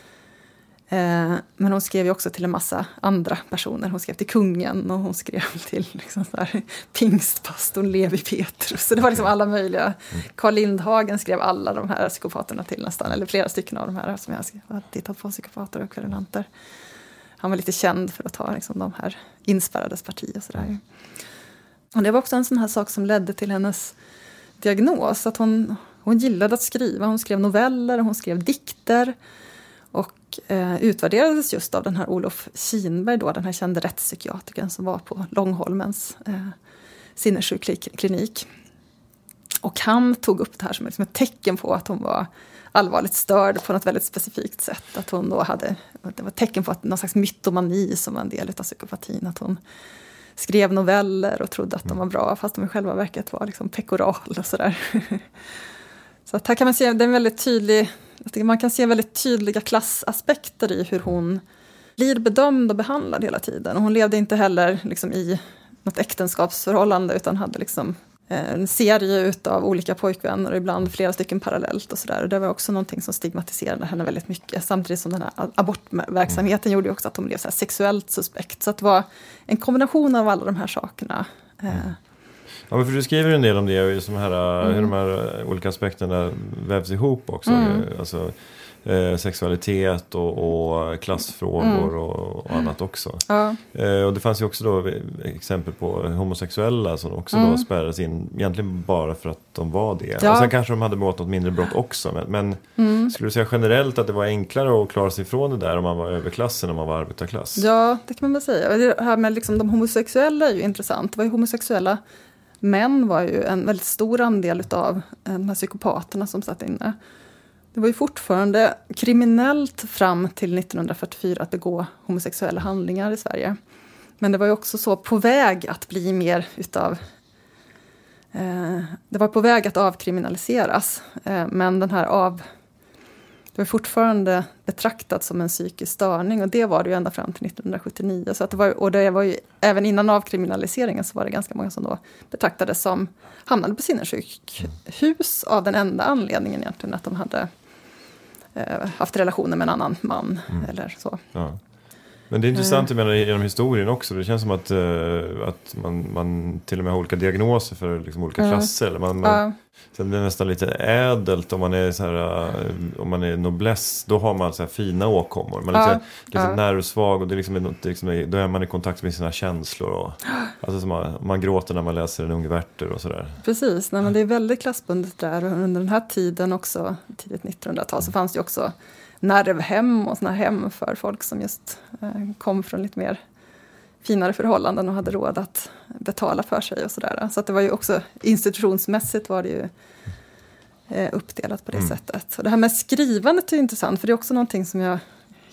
Eh, men hon skrev ju också till en massa andra personer. Hon skrev till kungen och hon skrev till liksom så här, pingstpastorn Levi Petrus. Så det var liksom alla möjliga. Carl Lindhagen skrev alla de här psykopaterna till nästan. Eller flera stycken av de här som jag har tittat på, psykopater och kverulanter. Han var lite känd för att ta liksom, de här inspärrades parti och sådär. Och det var också en sån här sak som ledde till hennes diagnos. Att hon, hon gillade att skriva. Hon skrev noveller, hon skrev dikter. Och eh, utvärderades just av den här Olof Kinberg då, den här kände rättspsykiatrikern som var på Långholmens eh, sinnessjukklinik. Och han tog upp det här som liksom ett tecken på att hon var allvarligt störd på något väldigt specifikt sätt. Att hon då hade, det var ett tecken på att någon slags mytomani som var en del av psykopatin. Att hon skrev noveller och trodde att de var bra, fast de i själva verket var liksom pekoral och sådär. Så att här kan man se, det är en väldigt tydlig... Man kan se väldigt tydliga klassaspekter i hur hon blir bedömd och behandlad hela tiden. Och hon levde inte heller liksom i något äktenskapsförhållande utan hade liksom en serie av olika pojkvänner och ibland flera stycken parallellt och sådär. Och det var också någonting som stigmatiserade henne väldigt mycket. Samtidigt som den här abortverksamheten gjorde också att hon blev så här sexuellt suspekt. Så att det var en kombination av alla de här sakerna. Mm. Ja, men för du skriver en del om det, som här, mm. hur de här olika aspekterna vävs ihop också. Mm. Alltså eh, sexualitet och, och klassfrågor mm. och, och annat också. Ja. Eh, och det fanns ju också då exempel på homosexuella som också mm. då spärrades in, egentligen bara för att de var det. Ja. Och sen kanske de hade begått något mindre brott också. Men, men mm. skulle du säga generellt att det var enklare att klara sig ifrån det där om man var överklassen än om man var arbetarklass? Ja, det kan man väl säga. Det här med liksom de homosexuella är ju intressant. Det var ju homosexuella män var ju en väldigt stor andel av de här psykopaterna som satt inne. Det var ju fortfarande kriminellt fram till nittonhundrafyrtiofyra att begå homosexuella handlingar i Sverige. Men det var ju också så på väg att bli mer utav... Eh, det var på väg att avkriminaliseras. Eh, men den här av... Det var fortfarande betraktat som en psykisk störning. Och det var det ju ända fram till nittonhundrasjuttionio. Så att det var, och det var ju, även innan avkriminaliseringen så var det ganska många som då betraktades som hamnade på sinnessjukhus av den enda anledningen egentligen att de hade eh, haft relationer med en annan man mm. eller så. Ja. Men det är intressant jag menar, genom historien också. Det känns som att, uh, att man, man till och med har olika diagnoser för liksom, olika mm. klasser. Man, man, ja. Sen blir det nästan lite ädelt om man är så här, uh, om man är nobless, då har man så här fina åkommor. Man är ja. lite, lite ja. nervsvag och det är liksom, det är liksom, då är man i kontakt med sina känslor. Och, alltså som man, man gråter när man läser en Unge Werther och sådär. Precis, nej, men det är väldigt klassbundet där. Och under den här tiden också, tidigt nittonhundratal, så fanns det ju också nervhem och såna hem för folk som just eh, kom från lite mer finare förhållanden och hade råd att betala för sig och sådär. Så att det var ju också institutionsmässigt var det ju eh, uppdelat på det mm. sättet. Och det här med skrivandet är intressant för det är också någonting som jag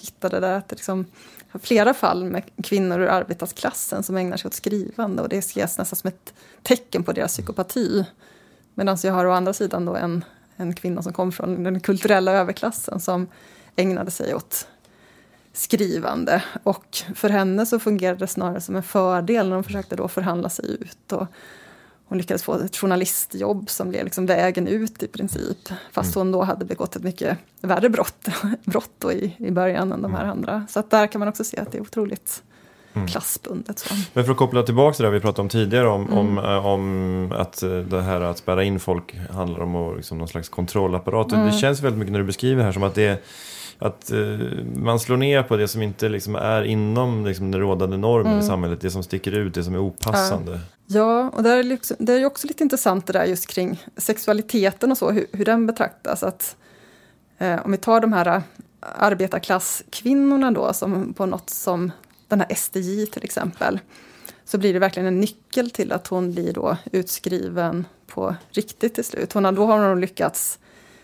hittade där att det liksom flera fall med kvinnor ur arbetarklassen som ägnar sig åt skrivande, och det ses nästan som ett tecken på deras psykopati. Medan jag har å andra sidan då en, en kvinna som kom från den kulturella överklassen som ägnade sig åt skrivande, och för henne så fungerade det snarare som en fördel när hon försökte då förhandla sig ut, och hon lyckades få ett journalistjobb som blev liksom vägen ut i princip. Fast hon då hade begått ett mycket värre brott, brott då i, i början än de här andra. Så att där kan man också se att det är otroligt mm. klassbundet. Så. Men för att koppla tillbaka till det vi pratade om tidigare, om, mm. om, om att det här att spärra in folk handlar om att, liksom, någon slags kontrollapparat. Mm. Det känns väldigt mycket när du beskriver här som att det är att uh, man slår ner på det som inte liksom är inom liksom, den rådande normen mm. i samhället. Det som sticker ut, det som är opassande. Ja, ja och där är liksom, det är ju också lite intressant det där just kring sexualiteten och så. Hur, hur den betraktas. Att, eh, om vi tar de här arbetarklasskvinnorna då. Som på något som den här S D J till exempel. Så blir det verkligen en nyckel till att hon blir då utskriven på riktigt till slut. Hon har, då har hon lyckats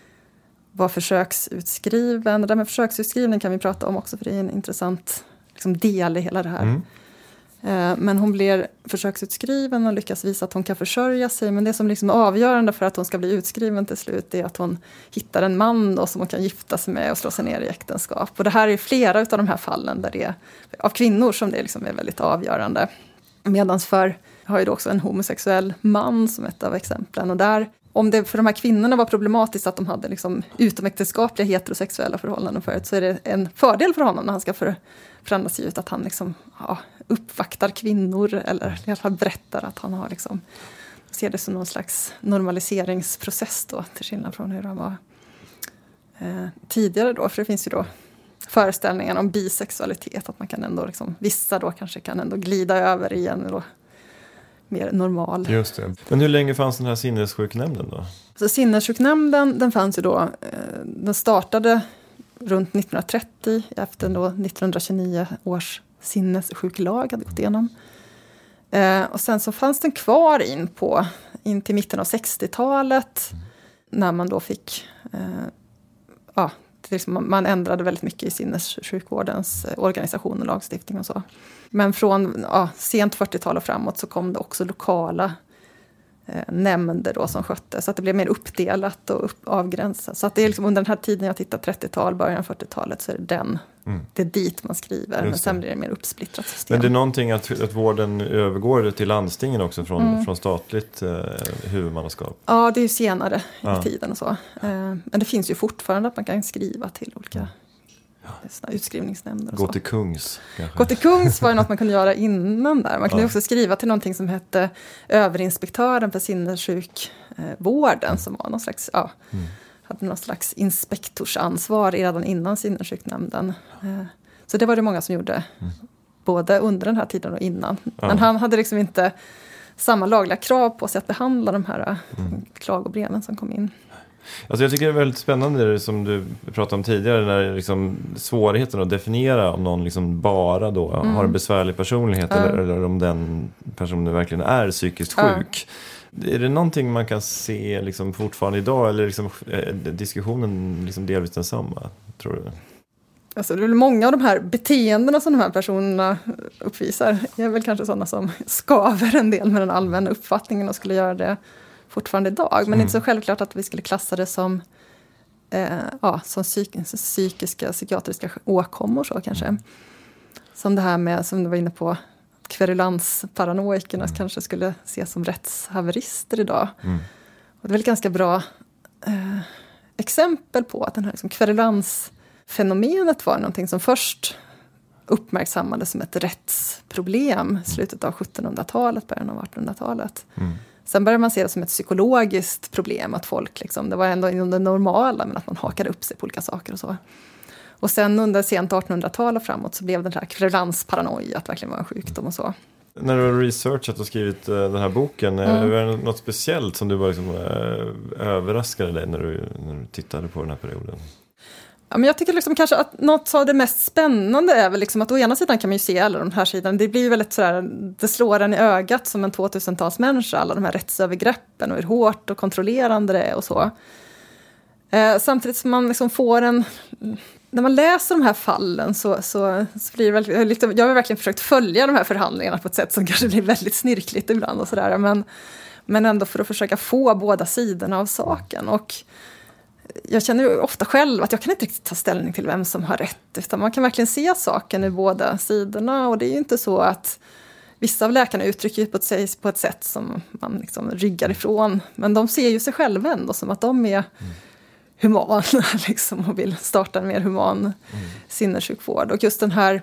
var försöksutskriven. Det där med försöksutskrivning kan vi prata om också, för det är en intressant liksom, del i hela det här. Mm. Eh, men hon blir försöksutskriven och lyckas visa att hon kan försörja sig. Men det som liksom är avgörande för att hon ska bli utskriven till slut är att hon hittar en man då, som hon kan gifta sig med och slå sig ner i äktenskap. Och det här är flera av de här fallen där det är, av kvinnor som det liksom är väldigt avgörande. Medans för, jag har ju då också en homosexuell man som ett av exemplen, och där om det för de här kvinnorna var problematiskt att de hade liksom utomäktenskapliga heterosexuella förhållanden förut, så är det en fördel för honom när han ska för, förändra sig ut att han liksom, ja, uppvaktar kvinnor, eller i alla fall berättar att han har liksom, ser det som någon slags normaliseringsprocess då, till skillnad från hur han var eh, tidigare då. För det finns ju då föreställningen om bisexualitet, att man kan ändå liksom, vissa då kanske kan ändå glida över igen då, mer normal. Just det. Men hur länge fanns den här sinnessjuknämnden då? Så sinnessjuknämnden, den fanns ju då, eh, den startade runt nittonhundratrettio efter då nittonhundratjugonio års sinnessjuklag hade gått igenom. Eh, och sen så fanns den kvar in på in till mitten av sextiotalet mm. när man då fick eh, ja, liksom, man ändrade väldigt mycket i sinnessjukvårdens eh, organisation och lagstiftning och så. Men från ja, sent fyrtiotal och framåt så kom det också lokala eh, nämnder då som skötte. Så att det blev mer uppdelat och upp, avgränsat. Så att det är liksom under den här tiden jag tittar trettiotal, början av fyrtiotalet, så är det den. Mm. Det är dit man skriver. Men sen blir det mer uppsplittrat system. Men det är någonting att, att vården övergår till landstingen också från, mm. från statligt eh, huvudmannaskap? Ja, det är ju senare ja. i tiden och så. Eh, men det finns ju fortfarande att man kan skriva till olika... Mm. utskrivningsnämnder och Gå så. till Kungs kanske. Gå till Kungs var ju något man kunde göra innan där. Man kunde ja. också skriva till någonting som hette överinspektören för sinnessjukvården mm. som var någon slags, ja, mm. hade någon slags inspektorsansvar redan innan sinnessjuknämnden. Så det var det många som gjorde mm. både under den här tiden och innan. Ja. Men han hade liksom inte samma lagliga krav på sig att behandla de här mm. klagobreven som kom in. Alltså jag tycker det är väldigt spännande det som du pratade om tidigare, när liksom svårigheten att definiera om någon liksom bara då mm. har en besvärlig personlighet mm. eller, eller om den personen verkligen är psykiskt sjuk. Mm. Är det någonting man kan se liksom fortfarande idag, eller liksom, är diskussionen liksom delvis densamma, tror du? Alltså det är väl många av de här beteendena som de här personerna uppvisar är väl kanske sådana som skaver en del med den allmänna uppfattningen och skulle göra det fortfarande idag. Men mm. det är inte så självklart att vi skulle klassa det som, eh, ja, som psyk- psykiska, psykiatriska åkommor så kanske. Mm. Som det här med, som du var inne på, kverulansparanoikerna mm. kanske skulle ses som rättshaverister idag. Mm. Och det är väl ganska bra eh, exempel på att den här liksom, kverulansfenomenet var någonting som först uppmärksammades som ett rättsproblem i slutet av sjuttonhundratalet, början av artonhundratalet. Mm. Sen började man se det som ett psykologiskt problem, att folk liksom, det var ändå inom det normala, men att man hakade upp sig på olika saker och så. Och sen under sent artonhundratal och framåt så blev den här kverulansparanoia att verkligen vara en sjukdom och så. När du har researchat och skrivit uh, den här boken, mm. är det något speciellt som du var liksom, uh, överraskade dig när du, när du tittade på den här perioden? Ja, men jag tycker liksom kanske att något av det mest spännande är väl liksom att å ena sidan kan man ju se alla de här sidorna. Det blir ju väldigt sådär, det slår en i ögat som en tvåtusentalsmänniska, alla de här rättsövergreppen och hur hårt och kontrollerande det är och så. Eh, samtidigt som man liksom får en när man läser de här fallen så, så, så blir det väldigt, jag har verkligen försökt följa de här förhandlingarna på ett sätt som kanske blir väldigt snirkligt ibland och sådär, men, men ändå för att försöka få båda sidorna av saken. Och jag känner ju ofta själv att jag kan inte riktigt ta ställning till vem som har rätt, utan man kan verkligen se saken i båda sidorna, och det är ju inte så att vissa av läkarna uttrycker på ett, på ett sätt som man liksom ryggar ifrån, men de ser ju sig själva ändå som att de är mm. humana liksom, och vill starta en mer human mm. sinnessjukvård. Och just den här,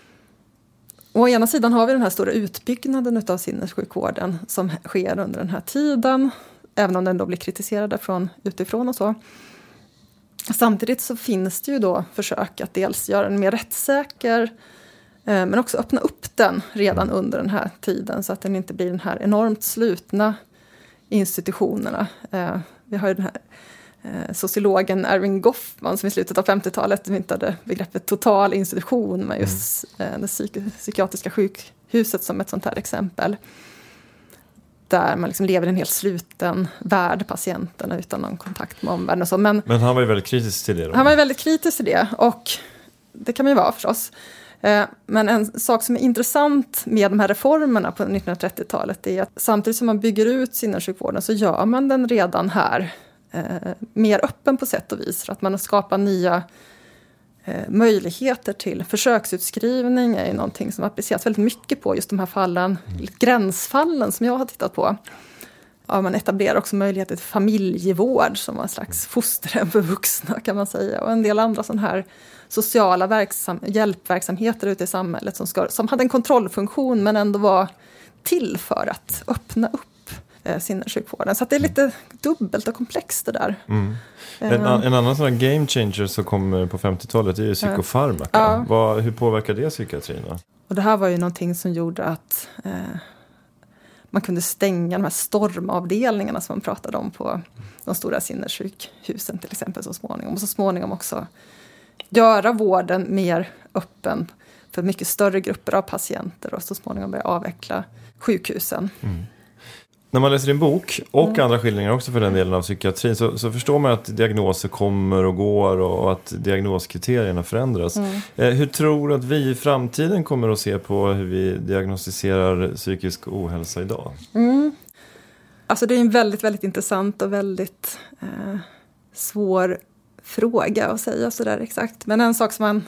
å ena sidan har vi den här stora utbyggnaden av sinnessjukvården som sker under den här tiden, även om den då blir kritiserad från utifrån och så. Samtidigt så finns det ju då försök att dels göra den mer rättssäker, eh, men också öppna upp den redan under den här tiden så att den inte blir den här enormt slutna institutionerna. Eh, vi har ju den här eh, sociologen Erving Goffman som i slutet av femtiotalet myntade begreppet total institution med just eh, det psyk- psykiatriska sjukhuset som ett sånt här exempel. Där man liksom lever i en helt sluten värld, patienterna, utan någon kontakt med omvärlden och så. Men, Men han var ju väldigt kritisk till det då. Han var ju väldigt kritisk till det, och det kan man ju vara förstås. Men en sak som är intressant med de här reformerna på nittonhundratrettiotalet är att samtidigt som man bygger ut sinnessjukvården så gör man den redan här eh, mer öppen på sätt och vis. För att man skapar nya eh, möjligheter till försöksutskrivning är ju någonting som appliceras väldigt mycket på just de här fallen, mm. gränsfallen som jag har tittat på. Ja, man etablerar också möjligheter till familjevård som en slags fosterhem för vuxna kan man säga. Och en del andra sådana här sociala verksam- hjälpverksamheter ute i samhället som, ska, som hade en kontrollfunktion men ändå var till för att öppna upp eh, sinnessjukvården. Så att det är lite dubbelt och komplext det där. Mm. En, an, en annan sån här game changer som kom på femtiotalet är ju psykofarmaka. Ja. Vad, hur påverkar det psykiatrin då? Och det här var ju någonting som gjorde att eh, man kunde stänga de här stormavdelningarna som man pratade om på de stora sinnessjukhusen till exempel så småningom. Och så småningom också göra vården mer öppen för mycket större grupper av patienter och så småningom börja avveckla sjukhusen. Mm. När man läser din bok och mm. andra skildringar också för den delen av psykiatrin så, så förstår man att diagnoser kommer och går och att diagnoskriterierna förändras. Mm. Eh, hur tror du att vi i framtiden kommer att se på hur vi diagnostiserar psykisk ohälsa idag? Mm. Alltså det är en väldigt, väldigt intressant och väldigt eh, svår fråga att säga sådär exakt. Men en sak som man,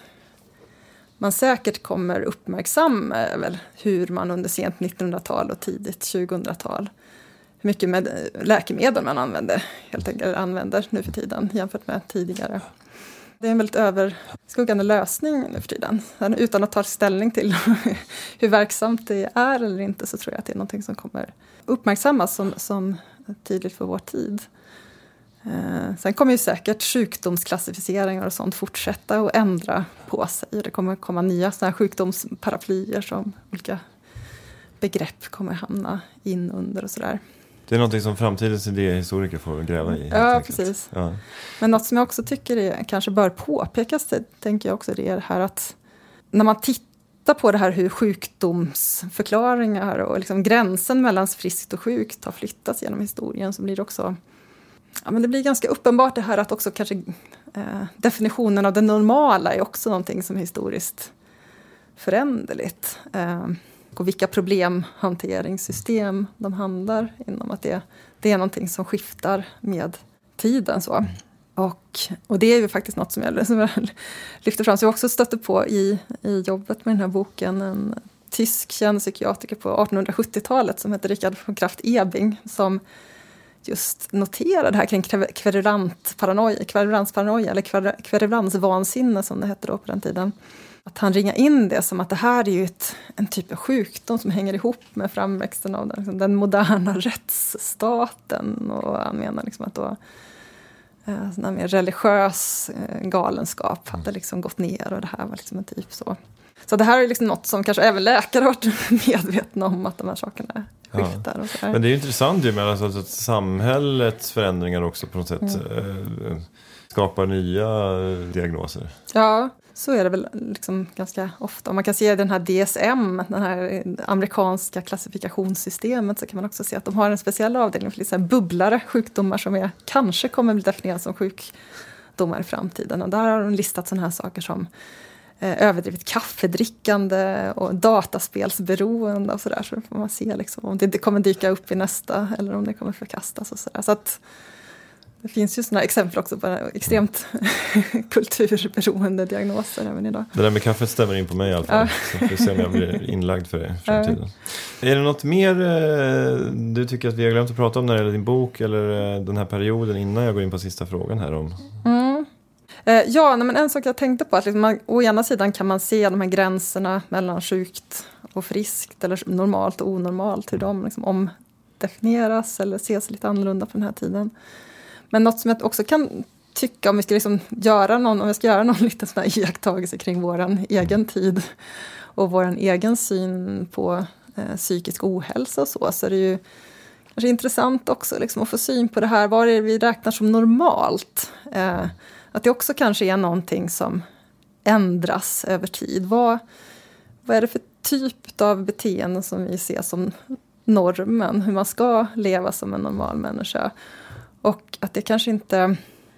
man säkert kommer uppmärksamma är väl hur man under sent nittonhundratal och tidigt tjugohundratal, hur mycket med läkemedel man använder, helt enkelt använder nu för tiden jämfört med tidigare. Det är en väldigt överskuggande lösning nu för tiden. Utan att ta ställning till hur verksamt det är eller inte så tror jag att det är någonting som kommer uppmärksammas som, som tydligt för vår tid. Eh, sen kommer ju säkert sjukdomsklassificeringar och sånt fortsätta och ändra på sig. Det kommer komma nya såna här sjukdomsparaplyer som olika begrepp kommer hamna in under och sådär. Det är någonting som framtidens idéhistoriker får gräva i. Ja, precis. Ja. Men något som jag också tycker är, kanske bör påpekas, det tänker jag också, det är det här att när man tittar på det här hur sjukdomsförklaringar och liksom gränsen mellan friskt och sjukt har flyttats genom historien så blir det också, ja, men det blir ganska uppenbart det här att också kanske eh, definitionen av det normala är också någonting som är historiskt föränderligt. Eh, och vilka problemhanteringssystem de handlar inom, att det, det är någonting som skiftar med tiden. Så. Och, och det är ju faktiskt något som jag, som jag lyfter fram, så jag också stötte på i, i jobbet med den här boken, en tysk känd psykiatriker på artonhundrasjuttiotalet som heter Richard von Krafft-Ebing, som just noterade det här kring kverulantparanoia, kverulansparanoia eller kver, kverulansvansinne som det hette då på den tiden. Att han ringar in det som att det här är ju ett, en typ av sjukdom som hänger ihop med framväxten av den, liksom, den moderna rättsstaten. Och han menar liksom att då eh, sån här mer religiös eh, galenskap hade liksom gått ner och det här var liksom en typ så. Så det här är liksom något som kanske även läkare har varit medvetna om, att de här sakerna skiftar. Ja. Och så här. Men det är intressant ju med alltså att samhällets förändringar också på något sätt mm. eh, skapar nya diagnoser. Ja, så är det väl liksom ganska ofta. Om man kan se den här D S M, den här amerikanska klassifikationssystemet, så kan man också se att de har en speciell avdelning för liksom bubblare sjukdomar som är, kanske kommer bli definierade som sjukdomar i framtiden. Och där har de listat sådana här saker som eh, överdrivet kaffedrickande och dataspelsberoende och sådär. Så då får man se liksom, om det inte kommer dyka upp i nästa eller om det kommer förkastas och sådär. Så att det finns ju sådana exempel också på extremt kulturberoende diagnoser även idag. Det där med kaffet stämmer in på mig i alla fall. Ja. Så får vi se om jag blir inlagd för det i framtiden. Ja. Är det något mer eh, du tycker att vi har glömt att prata om när det gäller din bok eller eh, den här perioden innan jag går in på sista frågan här om? Mm. Eh, ja, men en sak jag tänkte på att liksom man, å ena sidan kan man se de här gränserna mellan sjukt och friskt eller normalt och onormalt, hur de liksom omdefinieras eller ses lite annorlunda på den här tiden. Men något som jag också kan tycka, om vi ska liksom göra någon, om jag ska göra någon liten sån här iakttagelse kring vår egen tid och vår egen syn på eh, psykisk ohälsa och så, så är det ju kanske intressant också liksom att få syn på det här, vad är det vi räknar som normalt? Eh, att det också kanske är någonting som ändras över tid. Vad, vad är det för typ av beteende som vi ser som normen, hur man ska leva som en normal människa? Och att det kanske inte...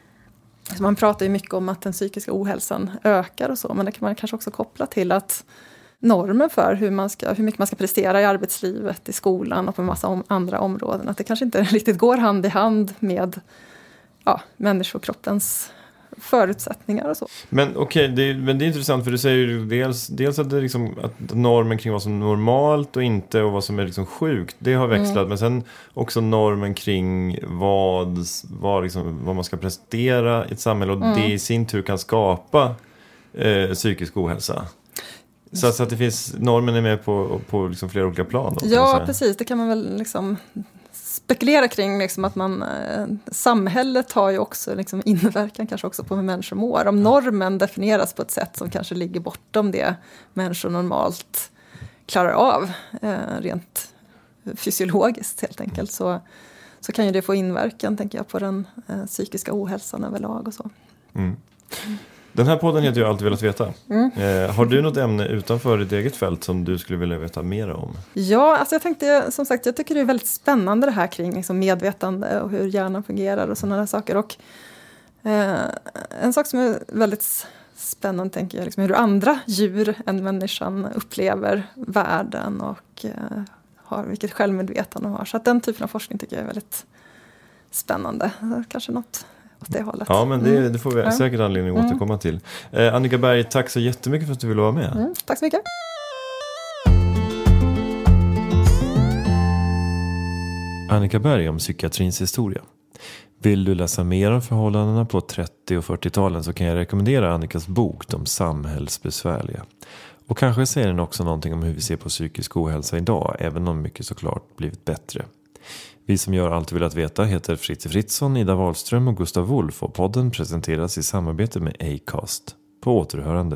Man pratar ju mycket om att den psykiska ohälsan ökar och så. Men det kan man kanske också koppla till att normen för hur, man ska, hur mycket man ska prestera i arbetslivet, i skolan och på en massa om, andra områden. Att det kanske inte riktigt går hand i hand med ja, människokroppens förutsättningar och så. Men okej, okay, det, men det är intressant för du säger ju dels, dels att, det liksom, att normen kring vad som är normalt och inte och vad som är liksom sjukt, det har växlat. Mm. Men sen också normen kring vad, vad, liksom, vad man ska prestera i ett samhälle och mm. det i sin tur kan skapa eh, psykisk ohälsa. Så, så att det finns, normen är med på, på liksom flera olika plan. Då, ja, precis. Det kan man väl liksom spekulera kring liksom att man, eh, samhället har ju också liksom inverkan kanske också på hur människor mår. Om normen definieras på ett sätt som kanske ligger bortom det människor normalt klarar av eh, rent fysiologiskt helt enkelt, så, så kan ju det få inverkan, tänker jag, på den eh, psykiska ohälsan överlag och så. Mm. Den här podden heter ju Alltid velat veta. Mm. Eh, har du något ämne utanför ditt eget fält som du skulle vilja veta mer om? Ja, alltså jag tänkte, som sagt, jag tycker det är väldigt spännande det här kring liksom medvetande och hur hjärnan fungerar och sådana där saker. Och eh, en sak som är väldigt spännande, tänker jag, liksom hur andra djur än människan upplever världen och eh, har, vilket självmedvetande de har. Så att den typen av forskning tycker jag är väldigt spännande. Kanske något åt det hållet. Ja, men det, det får vi säkert anledning att mm. återkomma till. Eh, Annika Berg, tack så jättemycket för att du ville vara med. Mm, tack så mycket. Annika Berg om psykiatrins historia. Vill du läsa mer om förhållandena på trettio- och fyrtiotalen så kan jag rekommendera Annikas bok De samhällsbesvärliga. Och kanske säger den också någonting om hur vi ser på psykisk ohälsa idag, även om mycket såklart blivit bättre. Vi som gör allt vill att veta heter Fritte Fritzson, Ida Wahlström och Gustav Wolf, och podden presenteras i samarbete med Acast. På återhörande.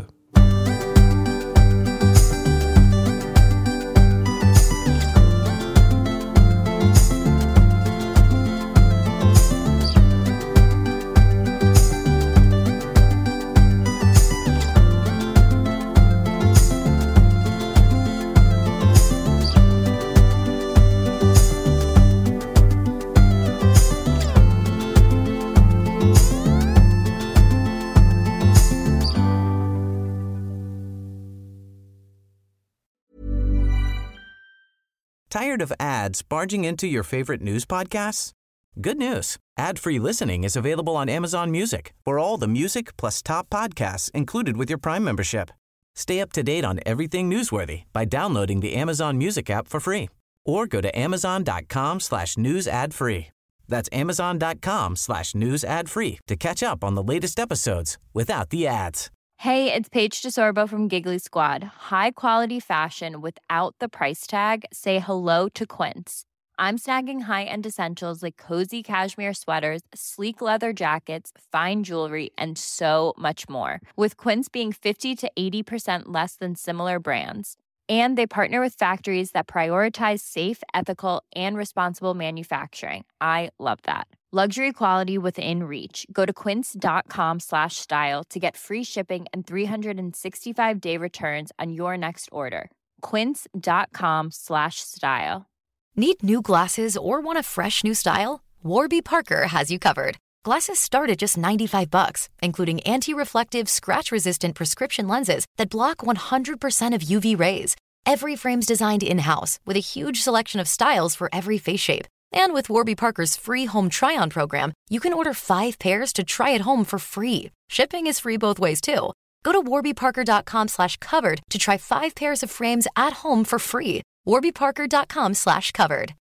Tired of ads barging into your favorite news podcasts? Good news. Ad-free listening is available on Amazon Music for all the music plus top podcasts included with your Prime membership. Stay up to date on everything newsworthy by downloading the Amazon Music app for free or go to amazon.com slash news ad free. That's amazon.com slash news ad free to catch up on the latest episodes without the ads. Hey, it's Paige DeSorbo from Giggly Squad. High quality fashion without the price tag. Say hello to Quince. I'm snagging high-end essentials like cozy cashmere sweaters, sleek leather jackets, fine jewelry, and so much more. With Quince being fifty to eighty percent less than similar brands. And they partner with factories that prioritize safe, ethical, and responsible manufacturing. I love that. Luxury quality within reach. Go to quince.com slash style to get free shipping and three sixty-five day returns on your next order. Quince.com slash style. Need new glasses or want a fresh new style? Warby Parker has you covered. Glasses start at just ninety-five bucks, including anti-reflective, scratch-resistant prescription lenses that block one hundred percent of U V rays. Every frame's designed in-house with a huge selection of styles for every face shape. And with Warby Parker's free home try-on program, you can order five pairs to try at home for free. Shipping is free both ways, too. Go to warbyparker.com slash covered to try five pairs of frames at home for free. warbyparker.com slash covered.